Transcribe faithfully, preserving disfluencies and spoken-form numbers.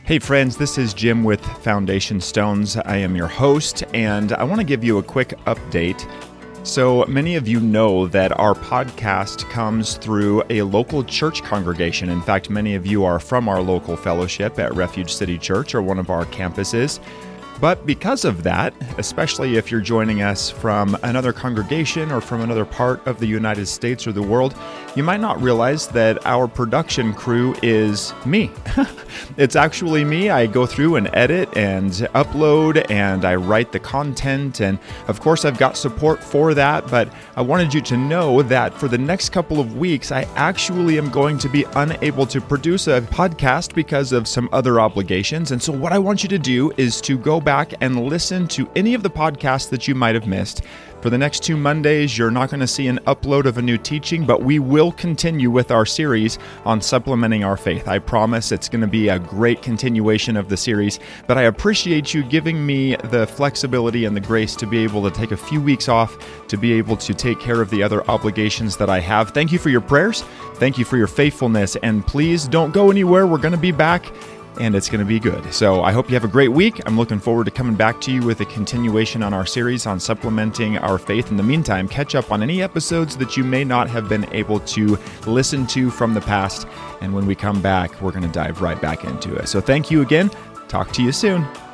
Hey friends, this is Jim with Foundation Stones. I am your host, and I want to give you a quick update. So many of you know that our podcast comes through a local church congregation. In fact, many of you are from our local fellowship at Refuge City Church or one of our campuses. But because of that, especially if you're joining us from another congregation or from another part of the United States or the world, you might not realize that our production crew is me. It's actually me. I go through and edit and upload and I write the content. And of course, I've got support for that. But I wanted you to know that for the next couple of weeks, I actually am going to be unable to produce a podcast because of some other obligations. And so what I want you to do is to go back back and listen to any of the podcasts that you might have missed. For the next two Mondays, you're not going to see an upload of a new teaching, but we will continue with our series on supplementing our faith. I promise it's going to be a great continuation of the series, but I appreciate you giving me the flexibility and the grace to be able to take a few weeks off, to be able to take care of the other obligations that I have. Thank you for your prayers. Thank you for your faithfulness, and please don't go anywhere. We're going to be back. And it's going to be good. So I hope you have a great week. I'm looking forward to coming back to you with a continuation on our series on supplementing our faith. In the meantime, catch up on any episodes that you may not have been able to listen to from the past. And when we come back, we're going to dive right back into it. So thank you again. Talk to you soon.